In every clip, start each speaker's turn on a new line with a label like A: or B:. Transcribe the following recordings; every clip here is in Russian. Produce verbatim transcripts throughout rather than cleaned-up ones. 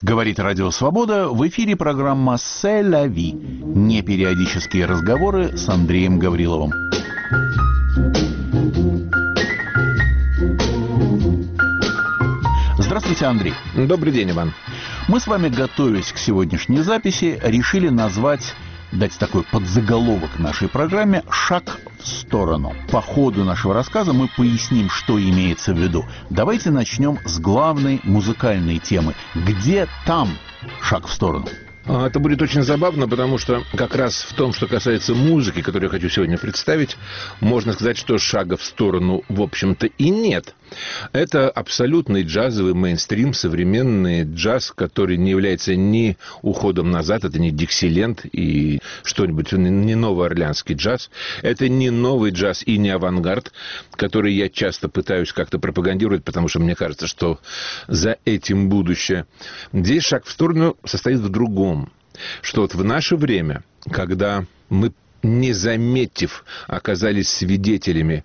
A: Говорит Радио Свобода, в эфире программа «C'est la vie». Непериодические разговоры с Андреем Гавриловым. Здравствуйте, Андрей.
B: Добрый день, Иван.
A: Мы с вами, готовясь к сегодняшней записи, решили назвать, дать такой подзаголовок нашей программе «Шаг в сторону». По ходу нашего рассказа мы поясним, что имеется в виду. Давайте начнем с главной музыкальной темы. Где там шаг в сторону?
B: Это будет очень забавно, потому что как раз в том, что касается музыки, которую я хочу сегодня представить, можно сказать, что шага в сторону, в общем-то, и нет. Это абсолютный джазовый мейнстрим, современный джаз, который не является ни уходом назад, это не Диксиленд и что-нибудь, не новоорлеанский джаз, это не новый джаз и не авангард, который я часто пытаюсь как-то пропагандировать, потому что мне кажется, что за этим будущее. Здесь шаг в сторону состоит в другом, что вот в наше время, когда мы, не заметив, оказались свидетелями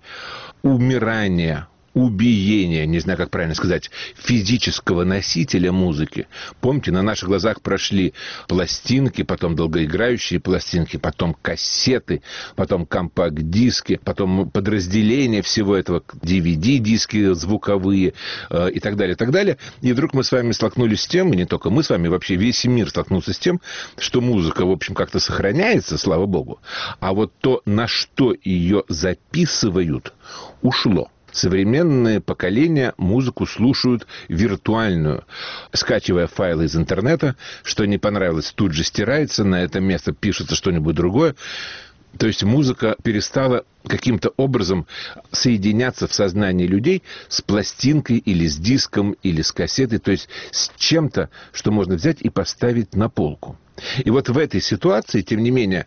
B: умирания, убиения, не знаю, как правильно сказать, физического носителя музыки. Помните, на наших глазах прошли пластинки, потом долгоиграющие пластинки, потом кассеты, потом компакт-диски, потом подразделения всего этого, ди ви ди-диски звуковые э, и так далее, и так далее. И вдруг мы с вами столкнулись с тем, и не только мы с вами, вообще весь мир столкнулся с тем, что музыка, в общем, как-то сохраняется, слава богу, а вот то, на что ее записывают, ушло. Современные поколения музыку слушают виртуальную, скачивая файлы из интернета, что не понравилось, тут же стирается, на это место пишется что-нибудь другое. То есть музыка перестала каким-то образом соединяться в сознании людей с пластинкой или с диском, или с кассетой, то есть с чем-то, что можно взять и поставить на полку. И вот в этой ситуации, тем не менее,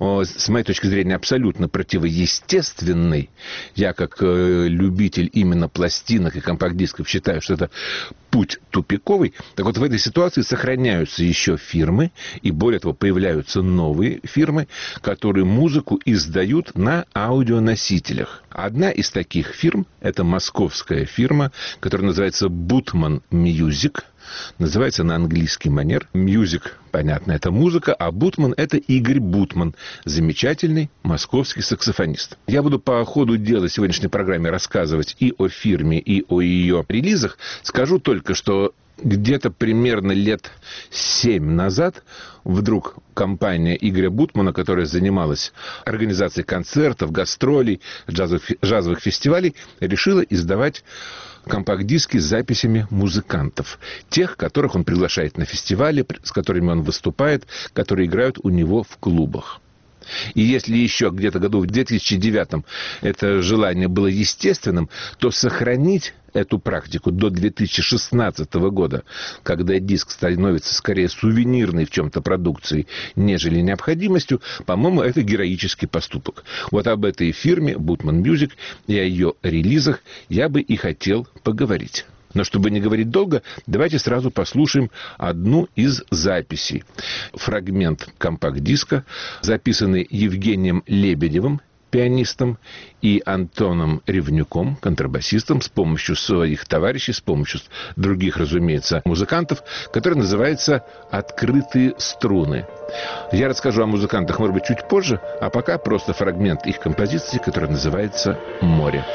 B: с моей точки зрения, абсолютно противоестественной, я как любитель именно пластинок и компакт-дисков считаю, что это путь тупиковый, так вот в этой ситуации сохраняются еще фирмы, и более того, появляются новые фирмы, которые музыку издают на аудионосителях. Одна из таких фирм – это московская фирма, которая называется Butman Music. Называется на английский манер. Мьюзик, понятно, это музыка, а Бутман — это Игорь Бутман, замечательный московский саксофонист. Я буду по ходу дела сегодняшней программе рассказывать и о фирме, и о ее релизах. Скажу только, что где-то примерно лет семь назад вдруг компания Игоря Бутмана, которая занималась организацией концертов, гастролей, джазовых, джазовых фестивалей, решила издавать компакт-диски с записями музыкантов. Тех, которых он приглашает на фестивали, с которыми он выступает, которые играют у него в клубах. И если еще где-то году в две тысячи девятом это желание было естественным, то сохранить эту практику до две тысячи шестнадцатого года, когда диск становится скорее сувенирной в чем-то продукцией, нежели необходимостью, по-моему, это героический поступок. Вот об этой фирме Butman Music и о ее релизах я бы и хотел поговорить. Но чтобы не говорить долго, давайте сразу послушаем одну из записей. Фрагмент компакт-диска, записанный Евгением Лебедевым, пианистом, и Антоном Ревнюком, контрабасистом, с помощью своих товарищей, с помощью других, разумеется, музыкантов, который называется «Открытые струны». Я расскажу о музыкантах, может быть, чуть позже, а пока просто фрагмент их композиции, который называется «Море».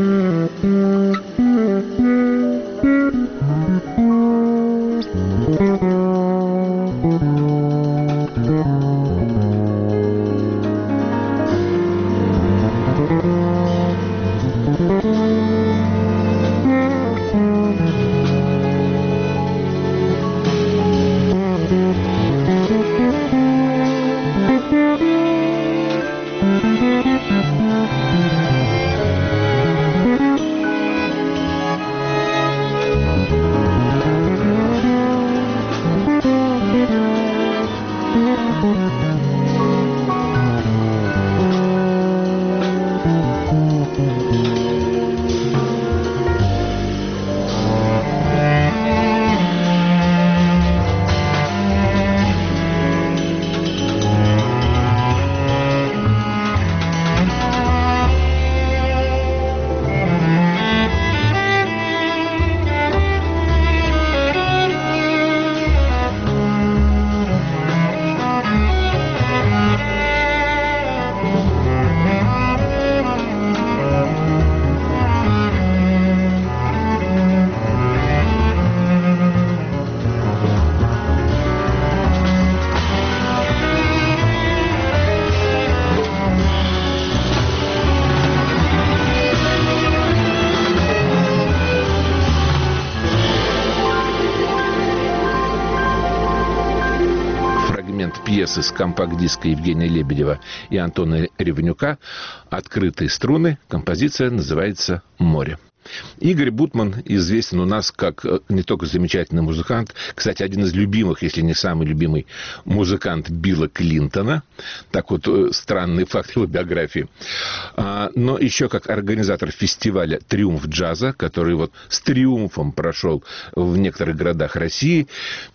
B: Пьесы с компакт-диска Евгения Лебедева и Антона Ревнюка «Открытые струны». Композиция называется «Море». Игорь Бутман известен у нас как не только замечательный музыкант, кстати, один из любимых, если не самый любимый музыкант Билла Клинтона. Так вот, странный факт его биографии. Но еще как организатор фестиваля «Триумф джаза», который вот с триумфом прошел в некоторых городах России.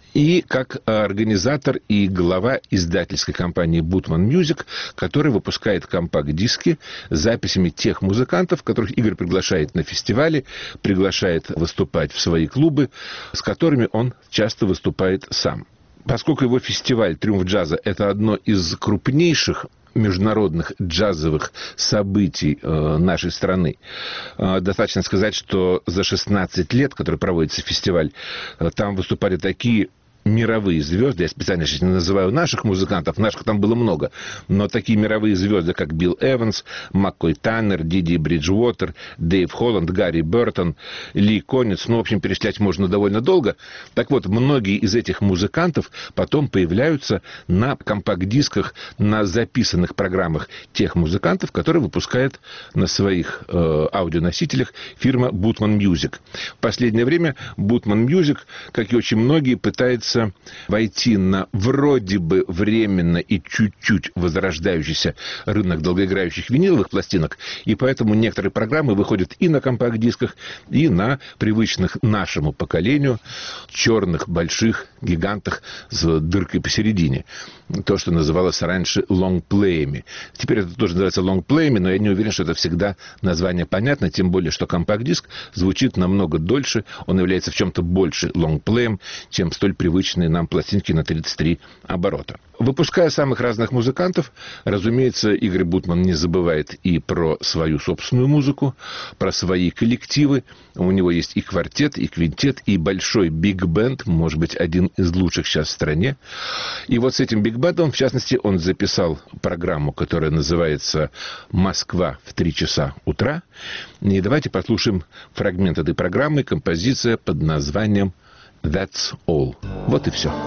B: И как организатор и глава издательской компании Бутман Мьюзик, который выпускает компакт-диски с записями тех музыкантов, которых Игорь приглашает на фестивали, приглашает выступать в свои клубы, с которыми он часто выступает сам. Поскольку его фестиваль «Триумф джаза» — это одно из крупнейших международных джазовых событий э, нашей страны. Э, достаточно сказать, что за шестнадцать лет, который проводится фестиваль, э, там выступали такие мировые звезды, я специально сейчас не называю наших музыкантов, наших там было много, но такие мировые звезды, как Билл Эванс, Маккой Таннер, Диди Бриджуотер, Дэйв Холланд, Гарри Бертон, Ли Конниц, ну, в общем, перечислять можно довольно долго. Так вот, многие из этих музыкантов потом появляются на компакт-дисках, на записанных программах тех музыкантов, которые выпускает на своих э, аудионосителях фирма Butman Music. В последнее время Butman Music, как и очень многие, пытается войти на вроде бы временно и чуть-чуть возрождающийся рынок долгоиграющих виниловых пластинок, и поэтому некоторые программы выходят и на компакт-дисках, и на привычных нашему поколению черных, больших, гигантах с дыркой посередине. То, что называлось раньше лонгплеями. Теперь это тоже называется лонгплеями, но я не уверен, что это всегда название понятно, тем более, что компакт-диск звучит намного дольше, он является в чем-то больше лонгплеем, чем столь привычный нам пластинки на тридцать три оборота. Выпуская самых разных музыкантов, разумеется, Игорь Бутман не забывает и про свою собственную музыку, про свои коллективы. У него есть и квартет, и квинтет, и большой биг-бенд, может быть, один из лучших сейчас в стране. И вот с этим биг-бендом, в частности, он записал программу, которая называется «Москва в три часа утра». И давайте послушаем фрагмент этой программы, композиция под названием «That's all». Вот и все.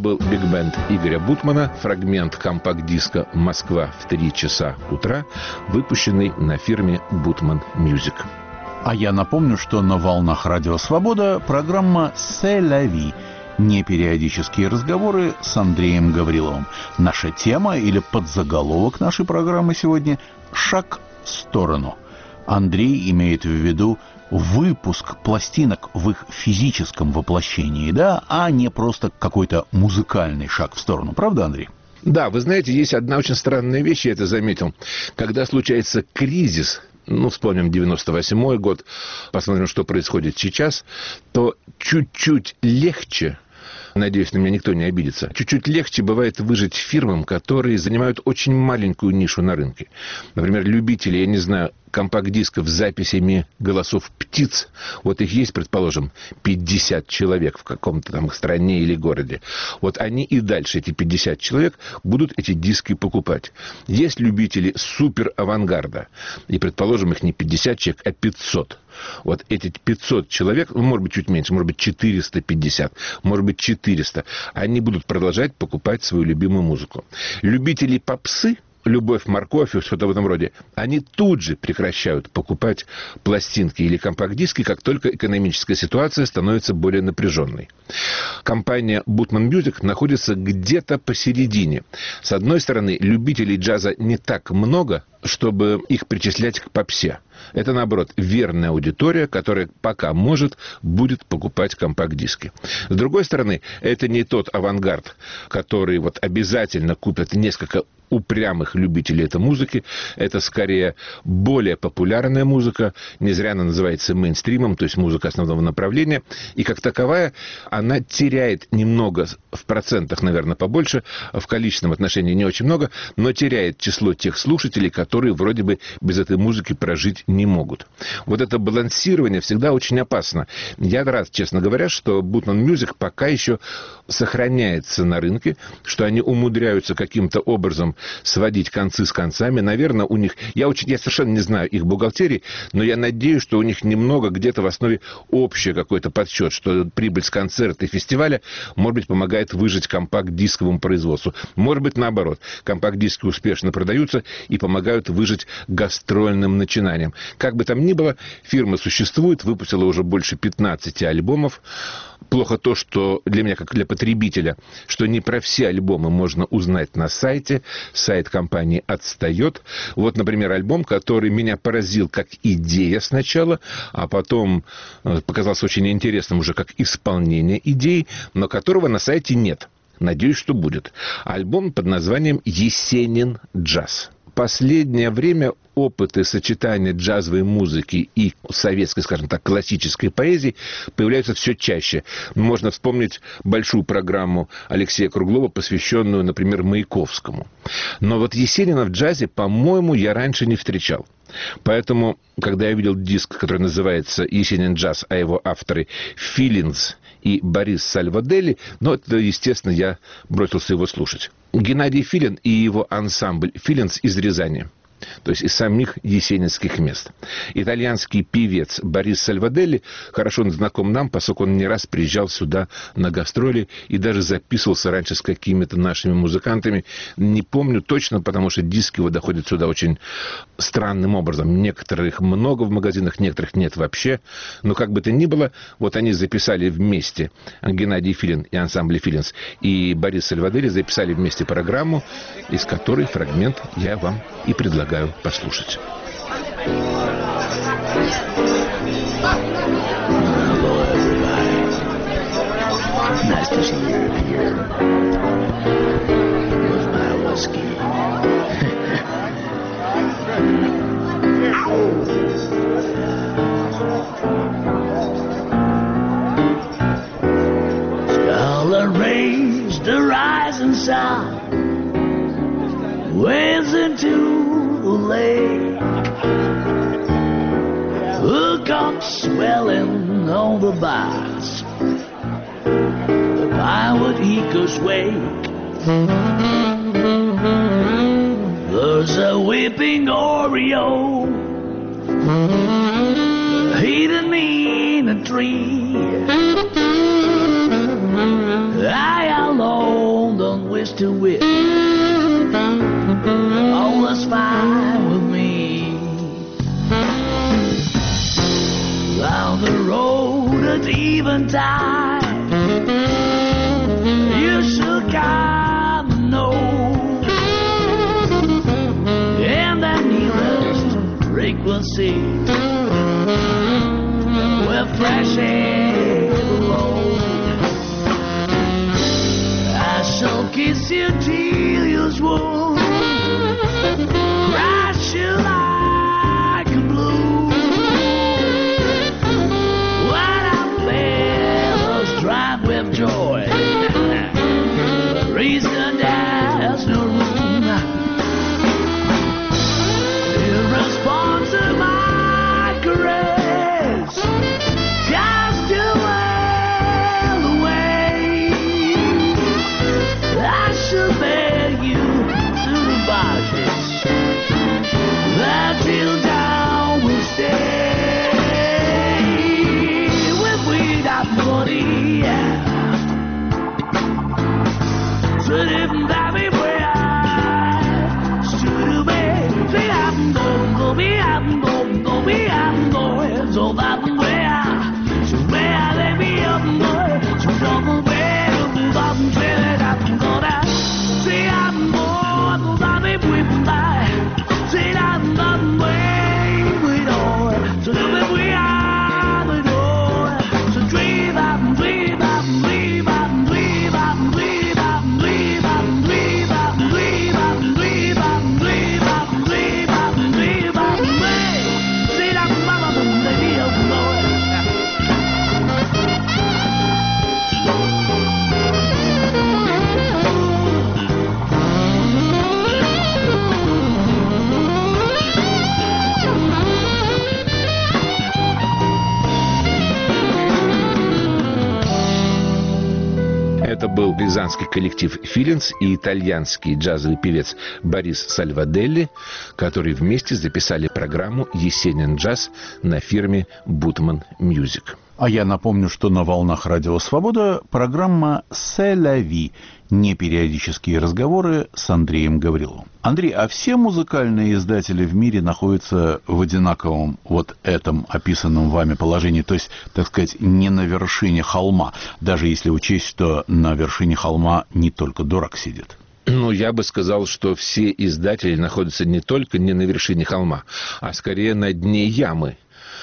B: был биг-бенд Игоря Бутмана, фрагмент компакт-диска «Москва в три часа утра», выпущенный на фирме «Бутман Мьюзик».
A: А я напомню, что на волнах Радио Свобода программа «C'est la vie». Непериодические разговоры с Андреем Гавриловым. Наша тема или подзаголовок нашей программы сегодня «Шаг в сторону». Андрей имеет в виду выпуск пластинок в их физическом воплощении, да, а не просто какой-то музыкальный шаг в сторону. Правда, Андрей?
B: Да, вы знаете, есть одна очень странная вещь, я это заметил. Когда случается кризис, ну, вспомним девяносто восьмой год, посмотрим, что происходит сейчас, то чуть-чуть легче, надеюсь, на меня никто не обидится, чуть-чуть легче бывает выжить фирмам, которые занимают очень маленькую нишу на рынке. Например, любители, я не знаю, компакт-дисков с записями голосов птиц. Вот их есть, предположим, пятьдесят человек в каком-то там стране или городе. Вот они и дальше, эти пятьдесят человек, будут эти диски покупать. Есть любители супер-авангарда. И, предположим, их не пятьдесят человек, а пятьсот. Вот эти пятьсот человек, ну, может быть, чуть меньше, может быть, четыреста пятьдесят, может быть, четыреста, они будут продолжать покупать свою любимую музыку. Любители попсы, «Любовь, морковь» и что-то в этом роде, они тут же прекращают покупать пластинки или компакт-диски, как только экономическая ситуация становится более напряженной. Компания Butman Music находится где-то посередине. С одной стороны, любителей джаза не так много, чтобы их причислять к попсе. Это, наоборот, верная аудитория, которая пока может, будет покупать компакт-диски. С другой стороны, это не тот авангард, который вот обязательно купят несколько упрямых любителей этой музыки. Это скорее более популярная музыка. Не зря она называется мейнстримом, то есть музыка основного направления. И как таковая она теряет немного, в процентах, наверное, побольше, в количественном отношении не очень много, но теряет число тех слушателей, которые вроде бы без этой музыки прожить не могут. Вот это балансирование всегда очень опасно. Я рад, честно говоря, что Butman Music пока еще сохраняется на рынке, что они умудряются каким-то образом сводить концы с концами. Наверное, у них... Я, очень, я совершенно не знаю их бухгалтерии, но я надеюсь, что у них немного где-то в основе общий какой-то подсчет, что прибыль с концерта и фестиваля, может быть, помогает выжить компакт-дисковому производству. Может быть, наоборот. Компакт-диски успешно продаются и помогают выжить гастрольным начинаниям. Как бы там ни было, фирма существует, выпустила уже больше пятнадцати альбомов. Плохо то, что для меня, как для потребителя, что не про все альбомы можно узнать на сайте. Сайт компании отстает. Вот, например, альбом, который меня поразил как идея сначала, а потом показался очень интересным уже как исполнение идеи, но которого на сайте нет. Надеюсь, что будет. Альбом под названием «Есенин джаз». Последнее время опыты сочетания джазовой музыки и советской, скажем так, классической поэзии появляются все чаще. Можно вспомнить большую программу Алексея Круглова, посвященную, например, Маяковскому. Но вот Есенина в джазе, по-моему, я раньше не встречал. Поэтому, когда я видел диск, который называется «Есенин джаз», а его авторы «Feelings» и Борис Сальваделли, ну, это, естественно, я бросился его слушать. Геннадий Филин и его ансамбль «Feelings» из Рязани. То есть из самих есенинских мест. Итальянский певец Борис Сальваделли хорошо знаком нам, поскольку он не раз приезжал сюда на гастроли и даже записывался раньше с какими-то нашими музыкантами. Не помню точно, потому что диски его доходят сюда очень странным образом. Некоторых много в магазинах, некоторых нет вообще. Но как бы то ни было, вот они записали вместе, Геннадий Филин и ансамбль «Feelings», и Борис Сальваделли записали вместе программу, из которой фрагмент я вам и предлагаю послушать.
C: Hello, everybody. Nice to see you here. With my whiskey. Scarlet rays, the rising sun, waves into the lake. Hook up swelling on the bars, the firewood echoes wake. There's a weeping Oreo, hidden in a tree. I alone to whip. All was fine with me. Down the road at eventide, you should kind of know. And the nearest frequency where fresh air blows. I shall kiss you till you swoon, crush you like a blue. When our fellows drive with joy, reason there's no room. In response to my caress, just to wail away, I shall bear you to the barges that till down will stay. When we got money, so different that we were. Should be, be I'm going, go be I'm going, go be I'm going. So that way, so where they be up there, so don't be move up and say that I'm gonna see I'm more, so that we whip by, see that I'm way we know, so that we are the door, so dream up, dream up, dream up, dream up, dream up, dream up, dream up, dream up, dream up, dream up, dream up, dream up, see that mama, baby, oh Lord.
B: Это был рязанский коллектив «Филинс» и итальянский джазовый певец Борис Сальваделли, которые вместе записали программу «Есенин джаз» на фирме «Бутман Мьюзик».
A: А я напомню, что на волнах Радио Свобода программа «C'est la vie», непериодические разговоры с Андреем Гавриловым. Андрей, а все музыкальные издатели в мире находятся в одинаковом вот этом описанном вами положении, то есть, так сказать, не на вершине холма, даже если учесть, что на вершине холма не только дурак сидит?
B: Ну, я бы сказал, что все издатели находятся не только не на вершине холма, а скорее на дне ямы.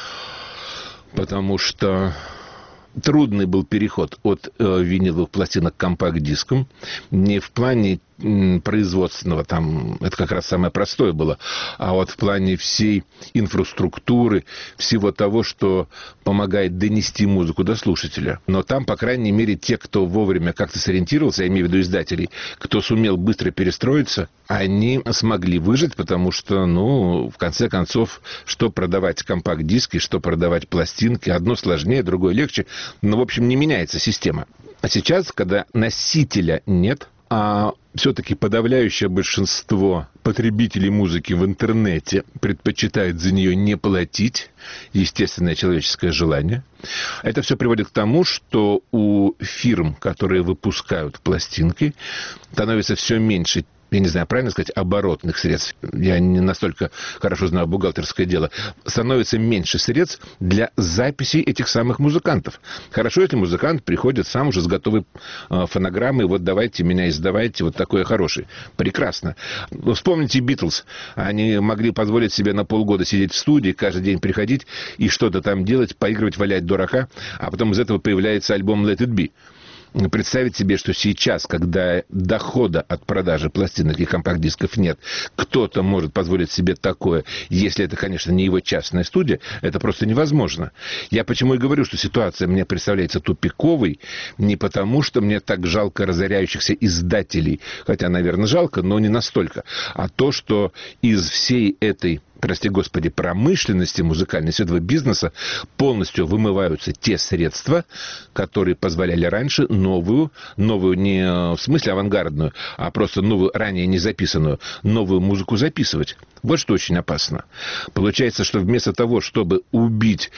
B: Потому что трудный был переход от э, виниловых пластинок к компакт-дискам. Не в плане м, производственного, там это как раз самое простое было, а вот в плане всей инфраструктуры, всего того, что помогает донести музыку до слушателя. Но там, по крайней мере, те, кто вовремя как-то сориентировался, я имею в виду издателей, кто сумел быстро перестроиться, они смогли выжить, потому что, ну, в конце концов, что продавать компакт-диски, что продавать пластинки, одно сложнее, другое легче. Но, в общем, не меняется система. А сейчас, когда носителя нет, а все-таки подавляющее большинство потребителей музыки в интернете предпочитает за нее не платить, естественное человеческое желание, это все приводит к тому, что у фирм, которые выпускают пластинки, становится все меньше, я не знаю, правильно сказать, оборотных средств, я не настолько хорошо знаю бухгалтерское дело, становится меньше средств для записи этих самых музыкантов. Хорошо, если музыкант приходит сам уже с готовой э, фонограммой, вот давайте меня издавайте, вот такой хороший. Прекрасно. Вспомните Битлз. Они могли позволить себе на полгода сидеть в студии, каждый день приходить и что-то там делать, поигрывать, валять дурака, а потом из этого появляется альбом «Let It Be». Представить себе, что сейчас, когда дохода от продажи пластинок и компакт-дисков нет, кто-то может позволить себе такое, если это, конечно, не его частная студия, это просто невозможно. Я почему и говорю, что ситуация мне представляется тупиковой, не потому, что мне так жалко разоряющихся издателей, хотя, наверное, жалко, но не настолько, а то, что из всей этой прости господи, промышленности музыкальной, с этого бизнеса полностью вымываются те средства, которые позволяли раньше новую, новую не в смысле авангардную, а просто новую, ранее не записанную, новую музыку записывать. Вот что очень опасно. Получается, что вместо того, чтобы убить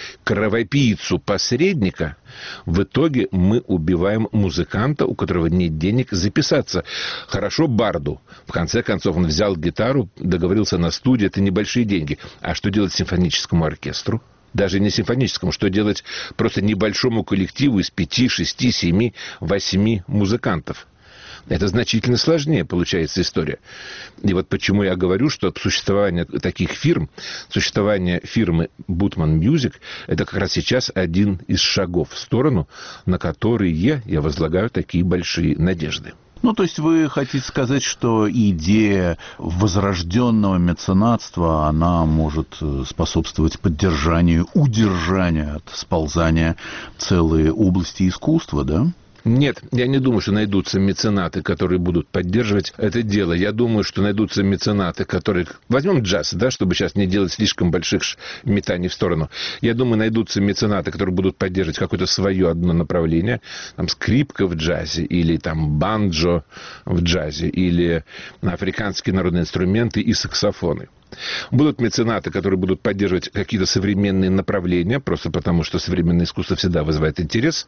B: кровопийцу-посредника, в итоге мы убиваем музыканта, у которого нет денег записаться. Хорошо барду. В конце концов, он взял гитару, договорился на студии, это небольшие деньги. А что делать симфоническому оркестру? Даже не симфоническому, что делать просто небольшому коллективу из пяти, шести, семи, восьми музыкантов? Это значительно сложнее получается история. И вот почему я говорю, что существование таких фирм, существование фирмы Butman Music, это как раз сейчас один из шагов в сторону, на которые я возлагаю такие большие надежды.
A: Ну, то есть вы хотите сказать, что идея возрожденного меценатства, она может способствовать поддержанию, удержанию от сползания целой области искусства, да?
B: Нет, я не думаю, что найдутся меценаты, которые будут поддерживать это дело. Я думаю, что найдутся меценаты, которые... Возьмем джаз, да, чтобы сейчас не делать слишком больших метаний в сторону. Я думаю, найдутся меценаты, которые будут поддерживать какое-то свое одно направление. Там скрипка в джазе, или там банджо в джазе, или африканские народные инструменты и саксофоны. Будут меценаты, которые будут поддерживать какие-то современные направления, просто потому что современное искусство всегда вызывает интерес.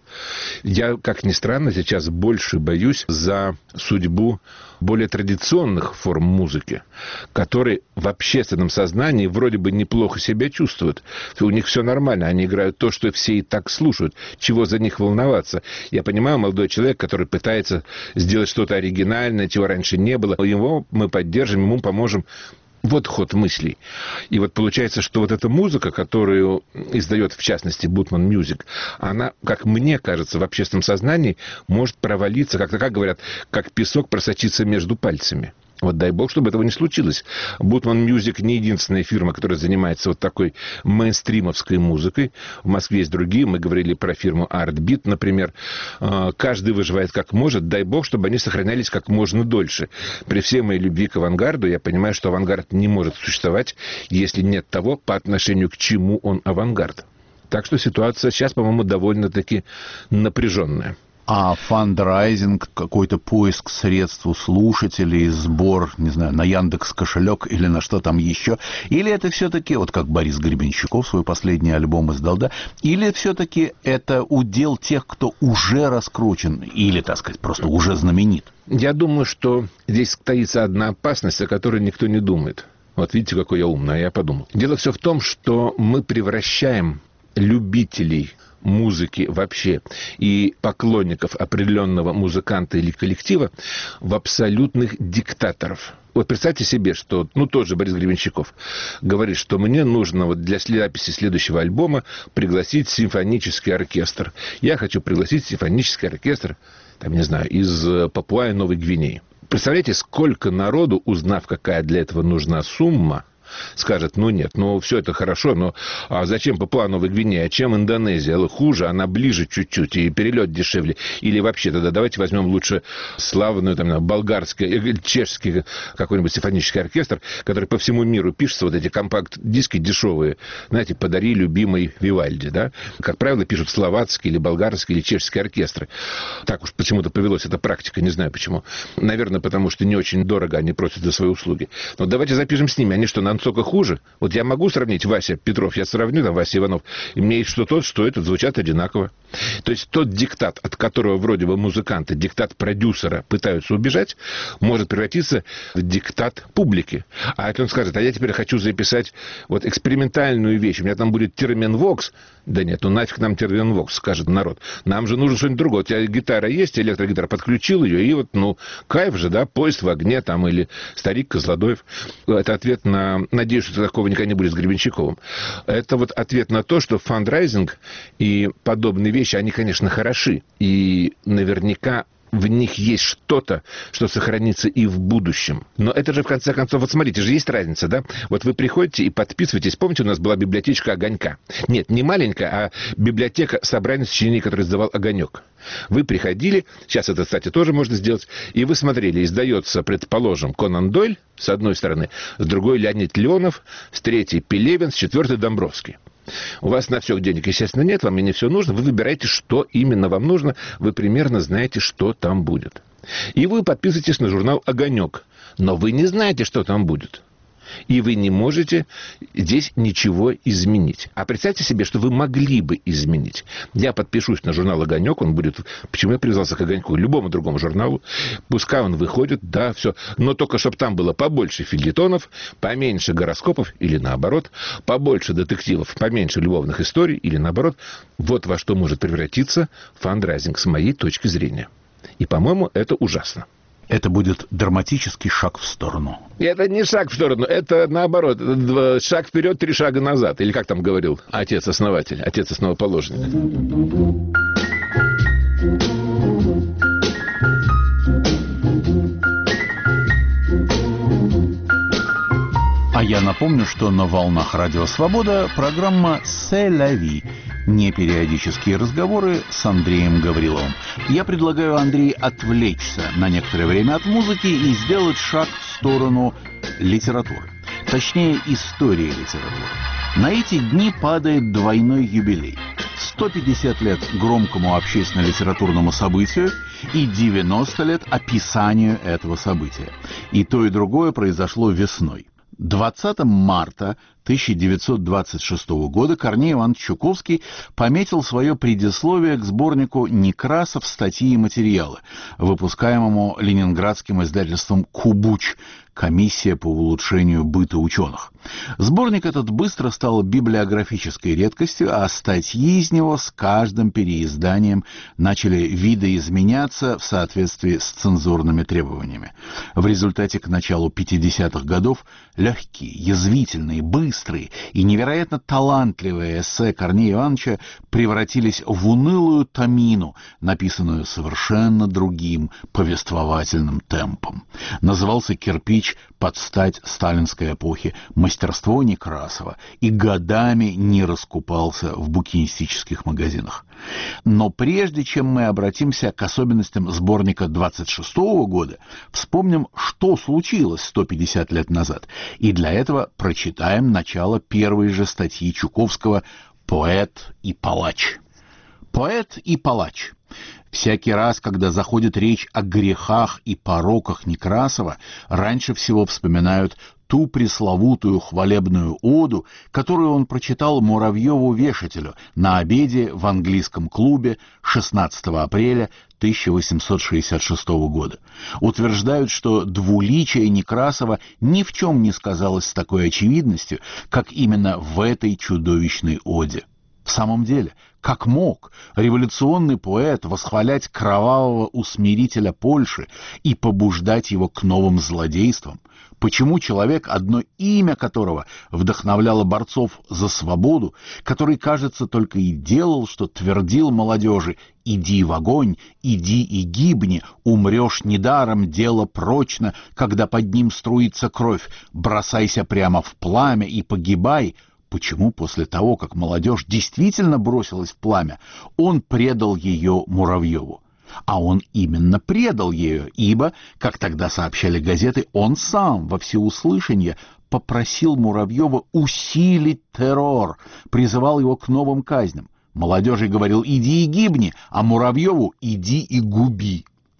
B: Я, как ни странно, сейчас больше боюсь за судьбу более традиционных форм музыки, которые в общественном сознании вроде бы неплохо себя чувствуют. У них все нормально, они играют то, что все и так слушают. Чего за них волноваться? Я понимаю, молодой человек, который пытается сделать что-то оригинальное, чего раньше не было, его мы поддержим, ему поможем. Вот ход мыслей. И вот получается, что вот эта музыка, которую издает, в частности, Butman Music, она, как мне кажется, в общественном сознании может провалиться, как-то, как говорят, как песок просочиться между пальцами. Вот дай бог, чтобы этого не случилось. Butman Music не единственная фирма, которая занимается вот такой мейнстримовской музыкой. В Москве есть другие. Мы говорили про фирму Artbeat, например. Каждый выживает как может. Дай бог, чтобы они сохранялись как можно дольше. При всей моей любви к авангарду, я понимаю, что авангард не может существовать, если нет того, по отношению к чему он авангард. Так что ситуация сейчас, по-моему, довольно-таки напряженная.
A: А фандрайзинг, какой-то поиск средств у слушателей, сбор, не знаю, на Яндекс кошелек или на что там еще? Или это все-таки, вот как Борис Гребенщиков свой последний альбом издал, да? Или все-таки это удел тех, кто уже раскручен или, так сказать, просто уже знаменит?
B: Я думаю, что здесь таится одна опасность, о которой никто не думает. Вот видите, какой я умный, а я подумал. Дело все в том, что мы превращаем любителей музыки вообще и поклонников определенного музыканта или коллектива в абсолютных диктаторов. Вот представьте себе, что, ну, тот же Борис Гребенщиков говорит, что мне нужно вот для записи следующего альбома пригласить симфонический оркестр. Я хочу пригласить симфонический оркестр, там, не знаю, из Папуа и Новой Гвинеи. Представляете, сколько народу, узнав, какая для этого нужна сумма, скажет, ну нет, ну все это хорошо, но а зачем Папуа Новой Гвинеи, а чем Индонезия? Хуже, она ближе чуть-чуть, и перелет дешевле. Или вообще тогда давайте возьмем лучше славную, там, болгарский, чешский какой-нибудь симфонический оркестр, который по всему миру пишется, вот эти компакт-диски дешевые, знаете, подари любимой Вивальди, да? Как правило, пишут словацкие или болгарские или чешские оркестры. Так уж почему-то повелось эта практика, не знаю почему. Наверное, потому что не очень дорого они просят за свои услуги. Но давайте запишем с ними, они что, нам настолько хуже. Вот я могу сравнить Вася Петров, я сравню, там, Вася Иванов, и мне есть что тот, что этот, звучат одинаково. То есть тот диктат, от которого вроде бы музыканты, диктат продюсера пытаются убежать, может превратиться в диктат публики. А если он скажет, а я теперь хочу записать вот экспериментальную вещь, у меня там будет терминвокс, да нет, ну нафиг нам терминвокс, скажет народ. Нам же нужно что-нибудь другое. У тебя гитара есть, электрогитара, подключил ее, и вот, ну, кайф же, да, поезд в огне, там, или старик Козлодоев. Это ответ на... Надеюсь, что такого никогда не будет с Гребенщиковым. Это вот ответ на то, что фандрайзинг и подобные вещи, они, конечно, хороши. И наверняка в них есть что-то, что сохранится и в будущем. Но это же, в конце концов, вот смотрите, же есть разница, да? Вот вы приходите и подписываетесь. Помните, у нас была библиотечка «Огонька»? Нет, не маленькая, а библиотека собраний сочинений, который издавал «Огонек». Вы приходили, сейчас это, кстати, тоже можно сделать, и вы смотрели, издается, предположим, Конан Дойль, с одной стороны, с другой Леонид Леонов, с третьей Пелевин, с четвертой Домбровский. У вас на все денег, естественно, нет, вам и не все нужно. Вы выбираете, что именно вам нужно. Вы примерно знаете, что там будет. И вы подписываетесь на журнал «Огонек». Но вы не знаете, что там будет. И вы не можете здесь ничего изменить. А представьте себе, что вы могли бы изменить. Я подпишусь на журнал «Огонек», он будет... Почему я привязался к «Огоньку»? Любому другому журналу. Пускай он выходит, да, все. Но только, чтобы там было побольше фельетонов, поменьше гороскопов, или наоборот, побольше детективов, поменьше любовных историй, или наоборот. Вот во что может превратиться фандрайзинг с моей точки зрения. И, по-моему, это ужасно.
A: Это будет драматический шаг в сторону.
B: Это не шаг в сторону, это наоборот. Шаг вперед, три шага назад. Или как там говорил отец-основатель, отец-основоположник.
A: А я напомню, что на волнах Радио Свобода программа «C'est la vie». Непериодические разговоры с Андреем Гавриловым. Я предлагаю, Андрей, отвлечься на некоторое время от музыки и сделать шаг в сторону литературы. Точнее, истории литературы. На эти дни падает двойной юбилей. сто пятьдесят лет громкому общественно-литературному событию и девяносто лет описанию этого события. И то, и другое произошло весной. двадцатого марта тысяча девятьсот двадцать шестого года Корней Иванович Чуковский пометил свое предисловие к сборнику Некрасов «Статьи и материалы», выпускаемому ленинградским издательством «Кубуч», комиссия по улучшению быта ученых. Сборник этот быстро стал библиографической редкостью, а статьи из него с каждым переизданием начали видоизменяться в соответствии с цензурными требованиями. В результате к началу пятидесятых годов легкие, язвительные, быстрые и невероятно талантливые эссе Корнея Ивановича превратились в унылую томину, написанную совершенно другим повествовательным темпом. Назывался «Кирпич» под стать сталинской эпохе, мастерство Некрасова, и годами не раскупался в букинистических магазинах. Но прежде чем мы обратимся к особенностям сборника двадцать шестого года, вспомним, что случилось сто пятьдесят лет назад, и для этого прочитаем начало первой же статьи Чуковского «Поэт и палач». Поэт и палач. Всякий раз, когда заходит речь о грехах и пороках Некрасова, раньше всего вспоминают ту пресловутую хвалебную оду, которую он прочитал Муравьеву-вешателю на обеде в английском клубе шестнадцатого апреля тысяча восемьсот шестьдесят шестого года. Утверждают, что двуличие Некрасова ни в чем не сказалось с такой очевидностью, как именно в этой чудовищной оде. В самом деле, как мог революционный поэт восхвалять кровавого усмирителя Польши и побуждать его к новым злодействам? Почему человек, одно имя которого вдохновляло борцов за свободу, который, кажется, только и делал, что твердил молодежи: «Иди в огонь, иди и гибни, умрешь недаром, дело прочно, когда под ним струится кровь, бросайся прямо в пламя и погибай», почему после того, как молодежь действительно бросилась в пламя, он предал ее Муравьеву? А он именно предал ее, ибо, как тогда сообщали газеты, он сам во всеуслышание попросил Муравьева усилить террор, призывал его к новым казням. Молодежи говорил: «Иди и гибни», а Муравьеву: «Иди и губи».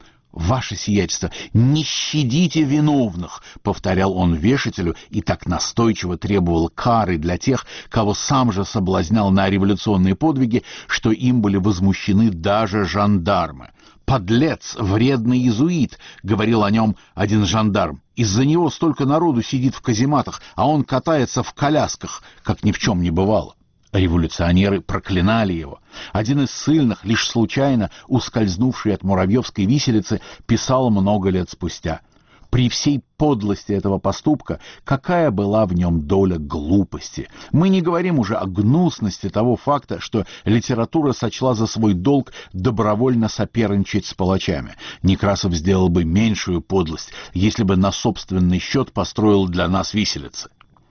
A: «Ваше сиятельство, не щадите виновных», — повторял он вешателю и так настойчиво требовал кары для тех, кого сам же соблазнял на революционные подвиги, что им были возмущены даже жандармы. «Подлец, вредный иезуит», — говорил о нем один жандарм. «Из-за него столько народу сидит в казематах, а он катается в колясках, как ни в чем не бывало». Революционеры проклинали его. Один из ссыльных, лишь случайно ускользнувший от муравьевской виселицы, писал много лет спустя: При всей подлости этого поступка, какая была в нем доля глупости. Мы не говорим уже о гнусности того факта, что литература сочла за свой долг добровольно соперничать с палачами. Некрасов сделал бы меньшую подлость, если бы на собственный счет построил для нас виселицы.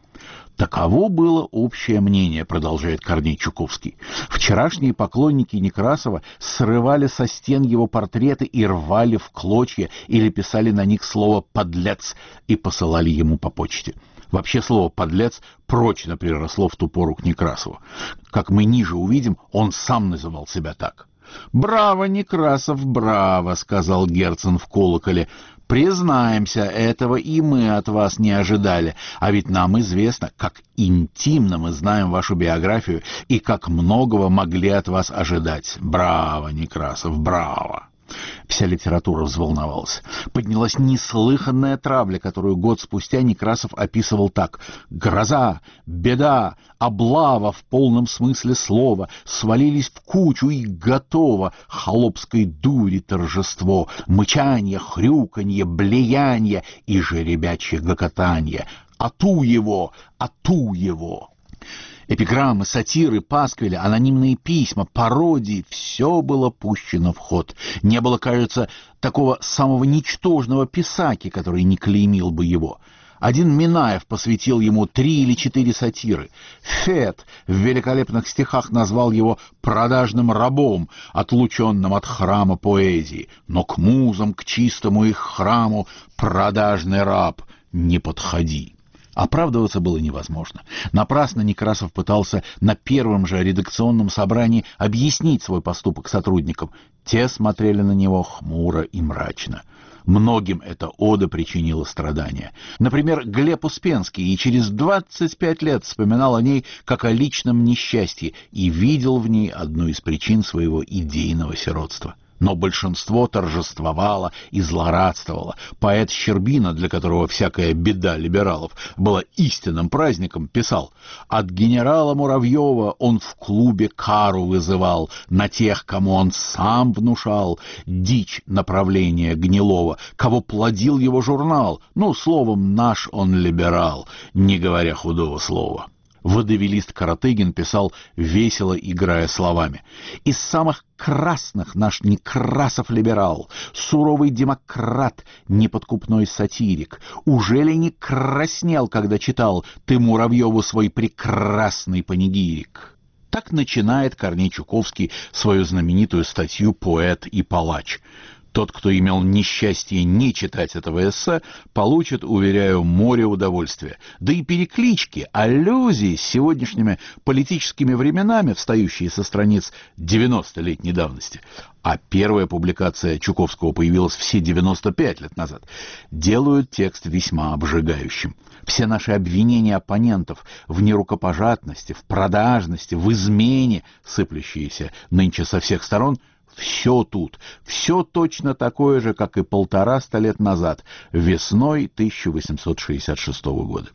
A: Таково было общее мнение, продолжает Корней Чуковский. Вчерашние поклонники Некрасова срывали со стен его портреты и рвали в клочья или писали на них слово «подлец» и посылали ему по почте. Вообще слово «подлец» прочно приросло в ту пору к Некрасову. Как мы ниже увидим, он сам называл себя так. «Браво, Некрасов, браво!» — сказал Герцен в колоколе. «Признаемся, этого и мы от вас не ожидали, а ведь нам известно, как интимно мы знаем вашу биографию и как многого могли от вас ожидать. Браво, Некрасов, браво!» Вся литература взволновалась. Поднялась неслыханная травля, которую год спустя Некрасов описывал так: «Гроза, беда, облава в полном смысле слова, свалились в кучу и готово, холопской дури торжество, мычанье, хрюканье, блеянье и жеребячье гокотанье. Ату его, ату его!» Эпиграммы, сатиры, пасквили, анонимные письма, пародии — все было пущено в ход. Не было, кажется, такого самого ничтожного писаки, который не клеймил бы его. Один Минаев посвятил ему три или четыре сатиры. Фет в великолепных стихах назвал его продажным рабом, отлученным от храма поэзии. Но к музам, к чистому их храму, продажный раб, не подходи. Оправдываться было невозможно. Напрасно Некрасов пытался на первом же редакционном собрании объяснить свой поступок сотрудникам. Те смотрели на него хмуро и мрачно. Многим эта ода причинила страдания. Например, Глеб Успенский и через двадцать пять лет вспоминал о ней как о личном несчастье и видел в ней одну из причин своего идейного сиротства. Но большинство торжествовало и злорадствовало. Поэт Щербина, для которого всякая беда либералов была истинным праздником, писал: «От генерала Муравьева он в клубе кару вызывал на тех, кому он сам внушал дичь направления гнилого, кого плодил его журнал. Ну, словом, наш он либерал, не говоря худого слова». Водевилист Каратыгин писал, весело играя словами: «Из самых красных наш Некрасов либерал, суровый демократ, неподкупной сатирик. Ужели не краснел, когда читал ты Муравьеву свой прекрасный панигирик?» Так начинает Корней Чуковский свою знаменитую статью «Поэт и палач». Тот, кто имел несчастье не читать этого эссе, получит, уверяю, море удовольствия. Да и переклички, аллюзии с сегодняшними политическими временами, встающие со страниц девяностолетней давности, а первая публикация Чуковского появилась все девяносто пять лет назад, делают текст весьма обжигающим. Все наши обвинения оппонентов в нерукопожатности, в продажности, в измене, сыплющиеся нынче со всех сторон, все тут, все точно такое же, как и полтораста лет назад, весной тысяча восемьсот шестьдесят шестого года.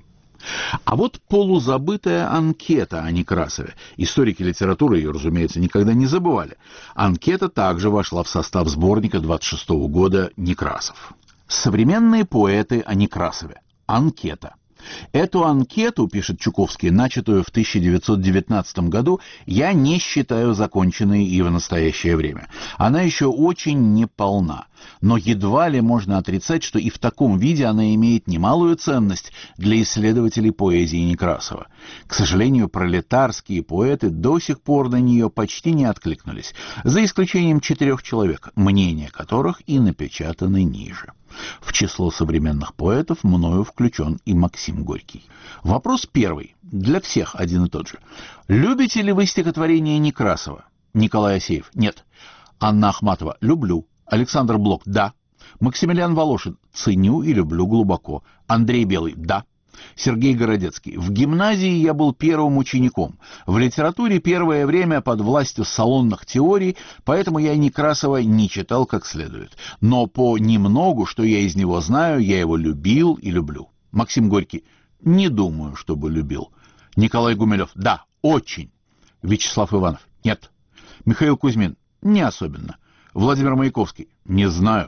A: А вот полузабытая анкета о Некрасове. Историки литературы ее, разумеется, никогда не забывали. Анкета также вошла в состав сборника двадцать шестого года «Некрасов». Современные поэты о Некрасове. Анкета. Эту анкету, пишет Чуковский, начатую в тысяча девятьсот девятнадцатом году, я не считаю законченной и в настоящее время. Она еще очень неполна, но едва ли можно отрицать, что и в таком виде она имеет немалую ценность для исследователей поэзии Некрасова. К сожалению, пролетарские поэты до сих пор на нее почти не откликнулись, за исключением четырех человек, мнения которых и напечатаны ниже. В число современных поэтов мною включен и Максим Горький. Вопрос первый, для всех один и тот же. Любите ли вы стихотворение Некрасова? Николай Асеев: нет. Анна Ахматова: люблю. Александр Блок: да. Максимилиан Волошин: ценю и люблю глубоко. Андрей Белый: да. Сергей Городецкий: в гимназии я был первым учеником. В литературе первое время под властью салонных теорий, поэтому я Некрасова не читал как следует. Но по немногу, что я из него знаю, я его любил и люблю. Максим Горький: не думаю, чтобы любил. Николай Гумилев: да, очень. Вячеслав Иванов: нет. Михаил Кузьмин: не особенно. Владимир Маяковский: не знаю.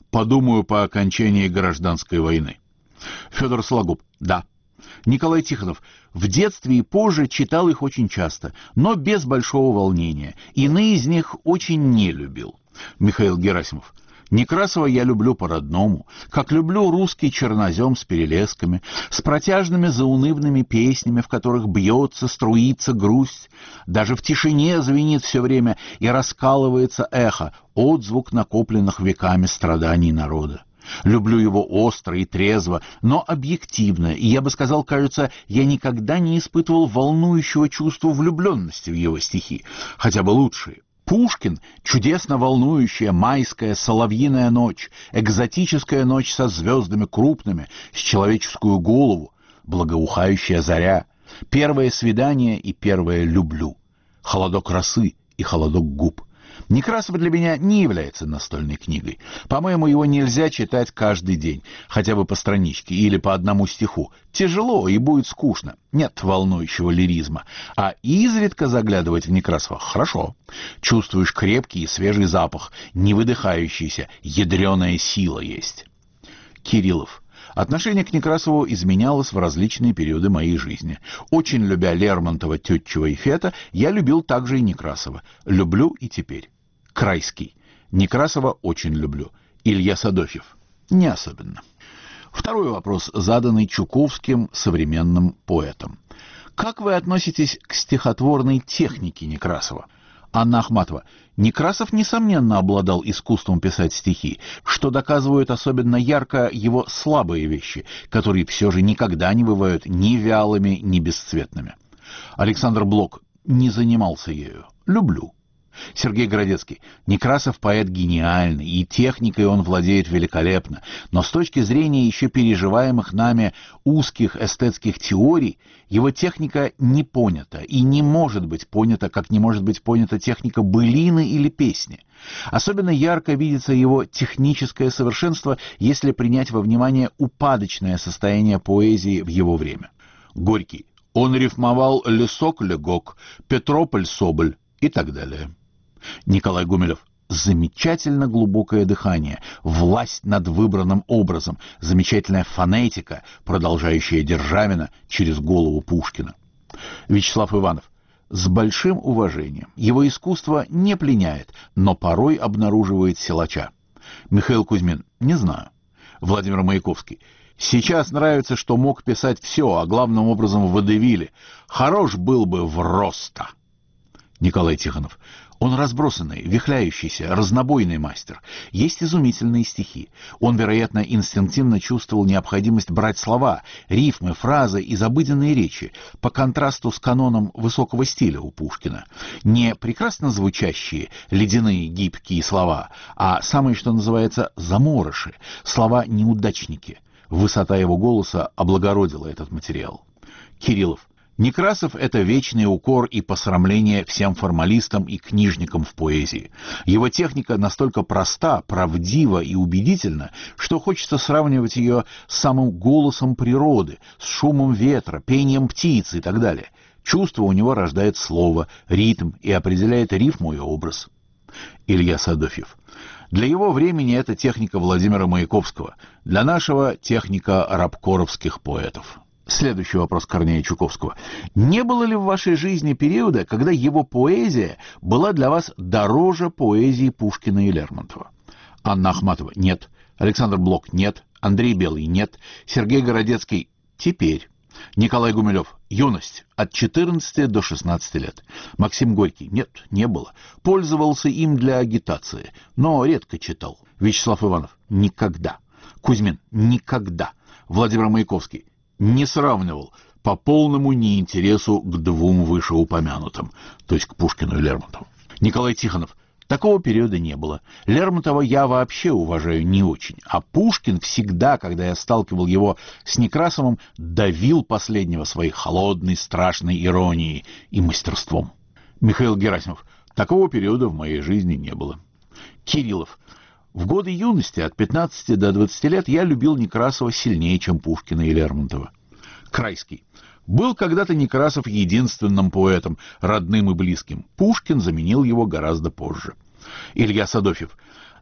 A: Подумаю по окончании гражданской войны. Федор Сологуб. Да. Николай Тихонов. В детстве и позже читал их очень часто, но без большого волнения. Иные из них очень не любил. Михаил Герасимов. Некрасова я люблю по-родному, как люблю русский чернозем с перелесками, с протяжными заунывными песнями, в которых бьется, струится грусть. Даже в тишине звенит все время и раскалывается эхо, отзвук накопленных веками страданий народа. Люблю его остро и трезво, но объективно, и, я бы сказал, кажется, я никогда не испытывал волнующего чувства влюбленности в его стихи, хотя бы лучшие. Пушкин — чудесно волнующая майская соловьиная ночь, экзотическая ночь со звездами крупными, с человеческую голову, благоухающая заря, первое свидание и первое люблю, холодок росы и холодок губ. Некрасов для меня не является настольной книгой. По-моему, его нельзя читать каждый день, хотя бы по страничке или по одному стиху. Тяжело и будет скучно. Нет волнующего лиризма. А изредка заглядывать в Некрасова хорошо. Чувствуешь крепкий и свежий запах, не выдыхающийся, ядреная сила есть. Кириллов. Отношение к Некрасову изменялось в различные периоды моей жизни. Очень любя Лермонтова, Тютчева и Фета, я любил также и Некрасова. Люблю и теперь. Крайский. Некрасова очень люблю. Илья Садофьев. Не особенно. Второй вопрос, заданный Чуковским современным поэтом. Как вы относитесь к стихотворной технике Некрасова? Анна Ахматова. Некрасов, несомненно, обладал искусством писать стихи, что доказывают особенно ярко его слабые вещи, которые все же никогда не бывают ни вялыми, ни бесцветными. Александр Блок. Не занимался ею. Люблю. Сергей Городецкий. Некрасов поэт гениальный, и техникой он владеет великолепно, но с точки зрения еще переживаемых нами узких эстетских теорий, его техника не понята и не может быть понята, как не может быть понята техника былины или песни. Особенно ярко видится его техническое совершенство, если принять во внимание упадочное состояние поэзии в его время. Горький. Он рифмовал «лесок-легок», «Петрополь-соболь» и так далее. Николай Гумилев. Замечательно глубокое дыхание, власть над выбранным образом, замечательная фонетика, продолжающая Державина через голову Пушкина. Вячеслав Иванов. С большим уважением. Его искусство не пленяет, но порой обнаруживает силача. Михаил Кузьмин. Не знаю. Владимир Маяковский. Сейчас нравится, что мог писать все, а главным образом в водевиле. Хорош был бы в роста. Николай Тихонов. Он разбросанный, вихляющийся, разнобойный мастер. Есть изумительные стихи. Он, вероятно, инстинктивно чувствовал необходимость брать слова, рифмы, фразы из обыденной речи, по контрасту с каноном высокого стиля у Пушкина. Не прекрасно звучащие, ледяные, гибкие слова, а самые, что называется, заморыши, слова-неудачники. Высота его голоса облагородила этот материал. Кириллов. Некрасов — это вечный укор и посрамление всем формалистам и книжникам в поэзии. Его техника настолько проста, правдива и убедительна, что хочется сравнивать ее с самым голосом природы, с шумом ветра, пением птиц и так далее. Чувство у него рождает слово, ритм и определяет рифму и образ. Илья Садофьев. Для его времени это техника Владимира Маяковского, для нашего — техника рабкоровских поэтов. Следующий вопрос Корнея Чуковского. Не было ли в вашей жизни периода, когда его поэзия была для вас дороже поэзии Пушкина и Лермонтова? Анна Ахматова. Нет. Александр Блок. Нет. Андрей Белый. Нет. Сергей Городецкий. Теперь. Николай Гумилев. Юность. От четырнадцати до шестнадцати лет. Максим Горький. Нет, не было. Пользовался им для агитации, но редко читал. Вячеслав Иванов. Никогда. Кузьмин. Никогда. Владимир Маяковский. Не сравнивал по полному неинтересу к двум вышеупомянутым, то есть к Пушкину и Лермонтову. Николай Тихонов. Такого периода не было. Лермонтова я вообще уважаю не очень, а Пушкин всегда, когда я сталкивал его с Некрасовым, давил последнего своей холодной, страшной иронией и мастерством. Михаил Герасимов. Такого периода в моей жизни не было. Кириллов. В годы юности, от пятнадцати до двадцати лет, я любил Некрасова сильнее, чем Пушкина и Лермонтова. Крайский. Был когда-то Некрасов единственным поэтом, родным и близким. Пушкин заменил его гораздо позже. Илья Садофьев.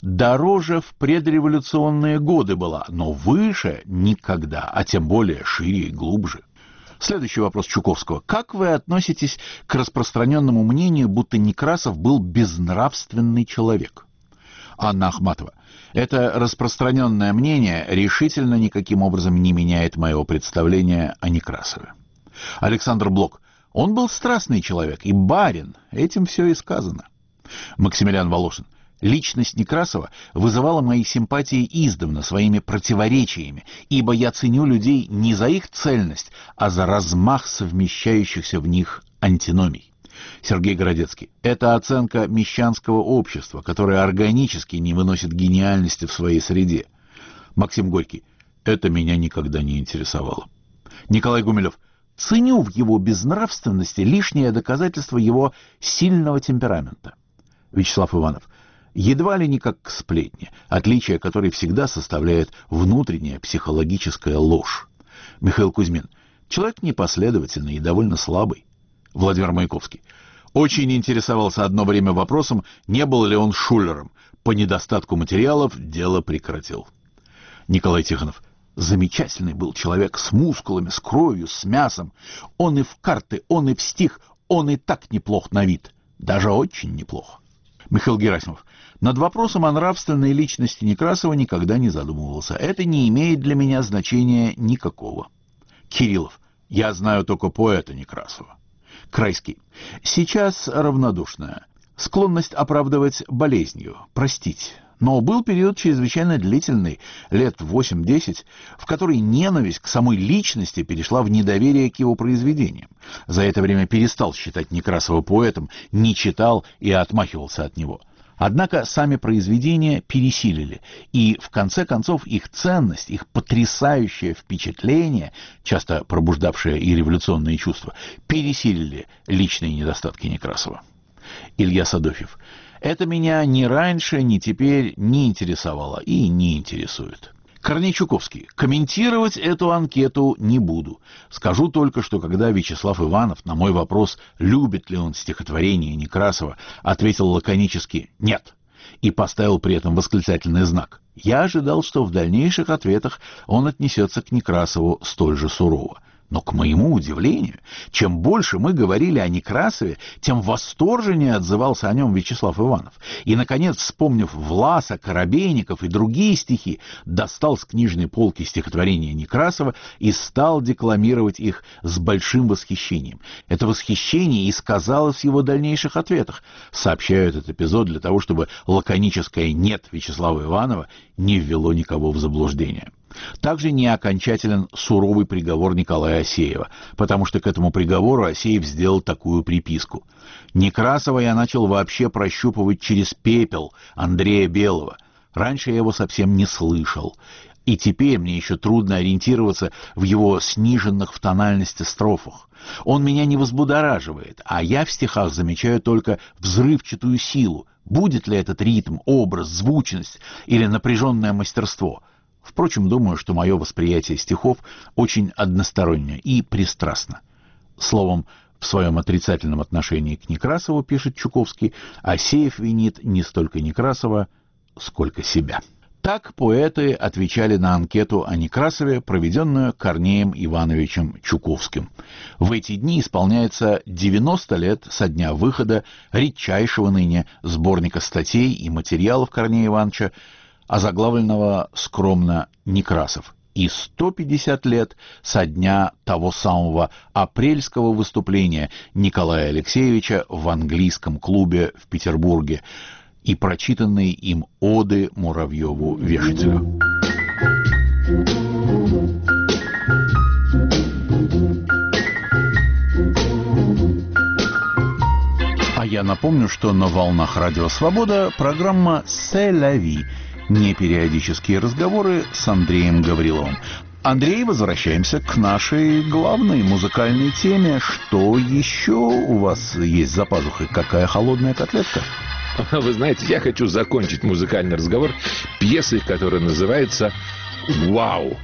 A: Дороже в предреволюционные годы была, но выше никогда, а тем более шире и глубже. Следующий вопрос Чуковского. Как вы относитесь к распространенному мнению, будто Некрасов был безнравственный человек? Анна Ахматова. Это распространенное мнение решительно никаким образом не меняет моего представления о Некрасове. Александр Блок. Он был страстный человек и барин. Этим все и сказано. Максимилиан Волошин. Личность Некрасова вызывала мои симпатии издавна своими противоречиями, ибо я ценю людей не за их цельность, а за размах совмещающихся в них антиномий. Сергей Городецкий. Это оценка мещанского общества, которое органически не выносит гениальности в своей среде. Максим Горький. Это меня никогда не интересовало. Николай Гумилев. Ценю в его безнравственности лишнее доказательство его сильного темперамента. Вячеслав Иванов. Едва ли не как к сплетне, отличие которой всегда составляет внутренняя психологическая ложь. Михаил Кузьмин. Человек непоследовательный и довольно слабый. Владимир Маяковский. Очень интересовался одно время вопросом, не был ли он шулером. По недостатку материалов дело прекратил. Николай Тихонов. Замечательный был человек с мускулами, с кровью, с мясом. Он и в карты, он и в стих, он и так неплох на вид. Даже очень неплох. Михаил Герасимов. Над вопросом о нравственной личности Некрасова никогда не задумывался. Это не имеет для меня значения никакого. Кириллов. Я знаю только поэта Некрасова. Крайский. Сейчас равнодушная. Склонность оправдывать болезнью, простить. Но был период чрезвычайно длительный, лет восемь-десять, в который ненависть к самой личности перешла в недоверие к его произведениям. За это время перестал считать Некрасова поэтом, не читал и отмахивался от него. Однако сами произведения пересилили, и в конце концов их ценность, их потрясающее впечатление, часто пробуждавшее и революционные чувства, пересилили личные недостатки Некрасова. Илья Садофьев. Это меня ни раньше, ни теперь не интересовало и не интересует. Корней Чуковский. Комментировать эту анкету не буду. Скажу только, что когда Вячеслав Иванов на мой вопрос, любит ли он стихотворение Некрасова, ответил лаконически «нет» и поставил при этом восклицательный знак. Я ожидал, что в дальнейших ответах он отнесется к Некрасову столь же сурово. Но, к моему удивлению, чем больше мы говорили о Некрасове, тем восторженнее отзывался о нем Вячеслав Иванов. И, наконец, вспомнив Власа, Коробейников и другие стихи, достал с книжной полки стихотворения Некрасова и стал декламировать их с большим восхищением. Это восхищение и сказалось в его дальнейших ответах. Сообщаю этот эпизод для того, чтобы лаконическое «нет» Вячеслава Иванова не ввело никого в заблуждение. Также не окончателен суровый приговор Николая Асеева, потому что к этому приговору Асеев сделал такую приписку. Некрасова я начал вообще прощупывать через пепел Андрея Белого. Раньше я его совсем не слышал. И теперь мне еще трудно ориентироваться в его сниженных в тональности строфах. Он меня не возбудораживает, а я в стихах замечаю только взрывчатую силу. Будет ли этот ритм, образ, звучность или напряженное мастерство? Впрочем, думаю, что мое восприятие стихов очень одностороннее и пристрастно. Словом, в своем отрицательном отношении к Некрасову, пишет Чуковский, Асеев винит не столько Некрасова, сколько себя. Так поэты отвечали на анкету о Некрасове, проведенную Корнеем Ивановичем Чуковским. В эти дни исполняется девяносто лет со дня выхода редчайшего ныне сборника статей и материалов Корнея Ивановича, озаглавленного скромно «Некрасов», и сто пятьдесят лет со дня того самого апрельского выступления Николая Алексеевича в английском клубе в Петербурге и прочитанной им оды Муравьеву-Вешателю. А я напомню, что на волнах Радио Свобода программа «C'est la vie». Непериодические разговоры с Андреем Гавриловым. Андрей, возвращаемся к нашей главной музыкальной теме. Что еще у вас есть за пазухой? Какая холодная котлетка?
B: Вы знаете, я хочу закончить музыкальный разговор пьесой, которая называется «Вау».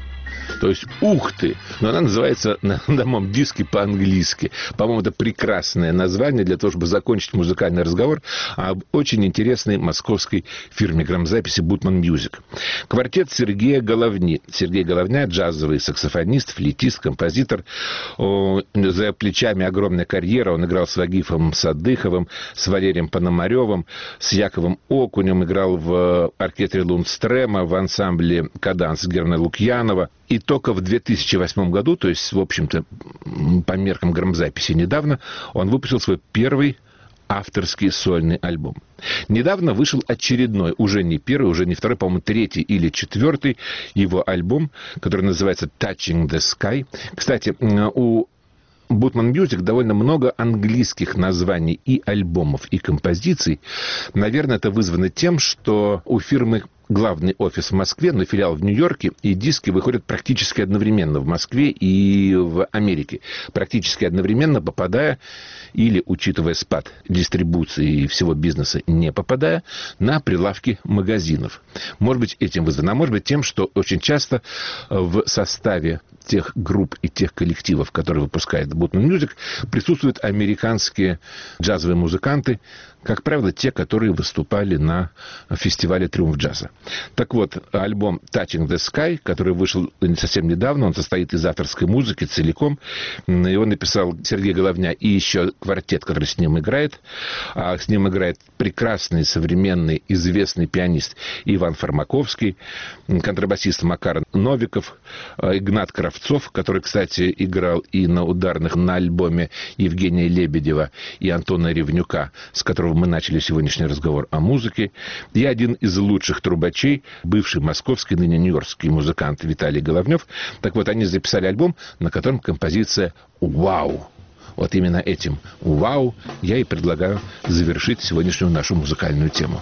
B: то есть «ух ты», но она называется на, на моем диске по-английски. По-моему, это прекрасное название для того, чтобы закончить музыкальный разговор об очень интересной московской фирме грамзаписи «Бутман Мьюзик». Квартет Сергея Головни. Сергей Головня – джазовый саксофонист, флейтист, композитор. О, за плечами огромная карьера. Он играл с Вагифом Садыховым, с Валерием Пономаревым, с Яковом Окунем, играл в оркестре Лундстрема, в ансамбле «Каданс» Германа Лукьянова. И только в две тысячи восьмом году, то есть, в общем-то, по меркам грамзаписи недавно, он выпустил свой первый авторский сольный альбом. Недавно вышел очередной, уже не первый, уже не второй, по-моему, третий или четвертый его альбом, который называется «Touching the Sky». Кстати, у Бутман Мьюзик довольно много английских названий и альбомов, и композиций. Наверное, это вызвано тем, что у фирмы главный офис в Москве, но филиал в Нью-Йорке, и диски выходят практически одновременно в Москве и в Америке. Практически одновременно попадая, или, учитывая спад дистрибуции и всего бизнеса, не попадая, на прилавки магазинов. Может быть, этим вызвано, а может быть, тем, что очень часто в составе тех групп и тех коллективов, которые выпускает Бутман Мьюзик, присутствуют американские джазовые музыканты, как правило, те, которые выступали на фестивале «Триумф джаза». Так вот, альбом «Touching the Sky», который вышел совсем недавно, он состоит из авторской музыки целиком. Его написал Сергей Головня и еще квартет, который с ним играет. А с ним играет прекрасный, современный, известный пианист Иван Фармаковский, контрабасист Макар Новиков, Игнат Кравцов, который, кстати, играл и на ударных на альбоме Евгения Лебедева и Антона Ревнюка, с которого мы начали сегодняшний разговор о музыке. И один из лучших трубачей, бывший московский, ныне нью-йоркский музыкант Виталий Головнев. Так вот, они записали альбом, на котором композиция «Вау». Вот именно этим «Вау» я и предлагаю завершить сегодняшнюю нашу музыкальную тему.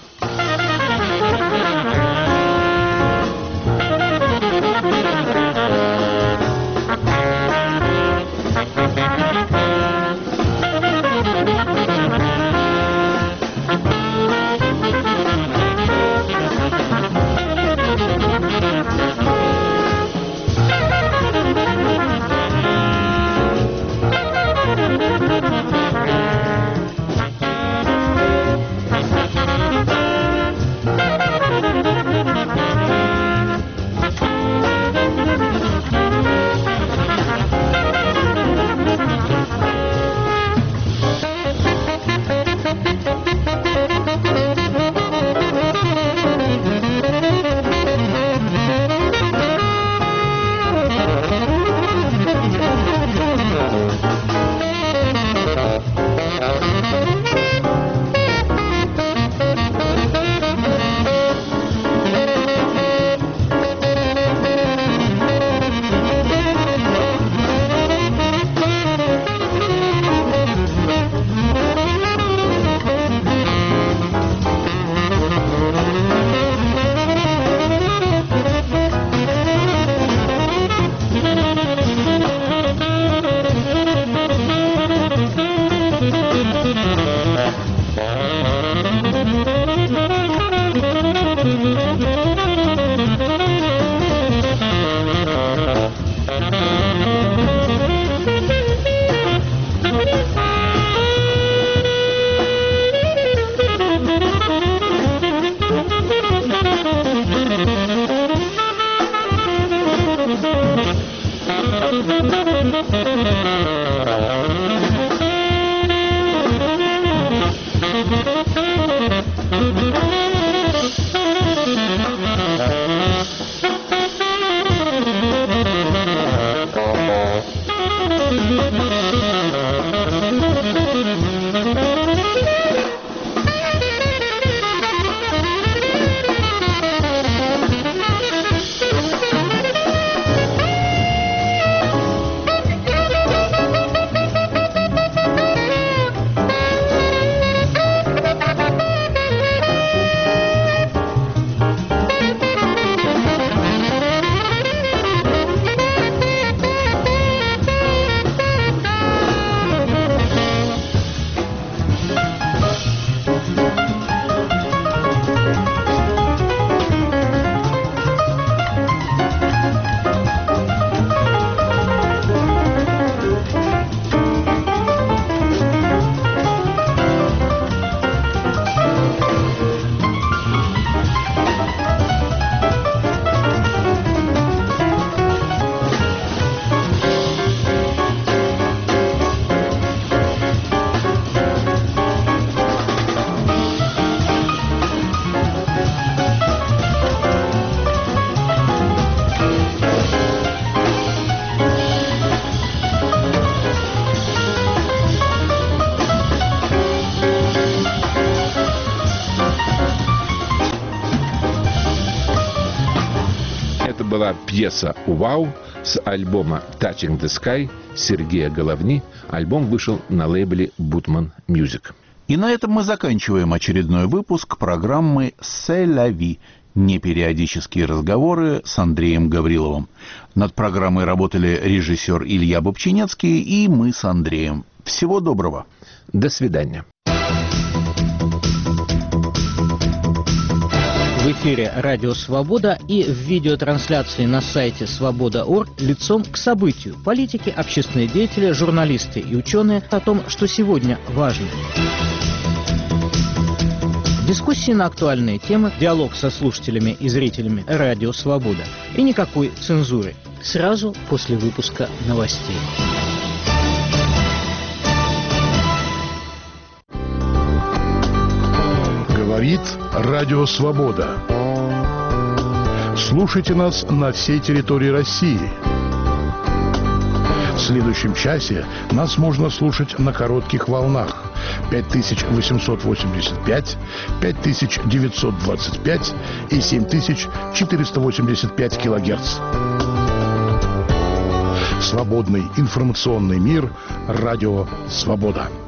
B: была пьеса «Увау» с альбома «Touching the Sky» Сергея Головни. Альбом вышел на лейбле «Бутман Мьюзик».
A: И на этом мы заканчиваем очередной выпуск программы «C'est la vie». Непериодические разговоры с Андреем Гавриловым. Над программой работали режиссер Илья Бобчинецкий и мы с Андреем. Всего доброго.
B: До свидания.
D: В эфире «Радио Свобода» и в видеотрансляции на сайте свобода точка орг лицом к событию. Политики, общественные деятели, журналисты и ученые о том, что сегодня важно. Дискуссии на актуальные темы, диалог со слушателями и зрителями «Радио Свобода». И никакой цензуры. Сразу после выпуска новостей.
E: Говорит Радио Свобода. Слушайте нас на всей территории России. В следующем часе нас можно слушать на коротких волнах пять тысяч восемьсот восемьдесят пять, пять тысяч девятьсот двадцать пять и семь тысяч четыреста восемьдесят пять килогерц. Свободный информационный мир. Радио Свобода.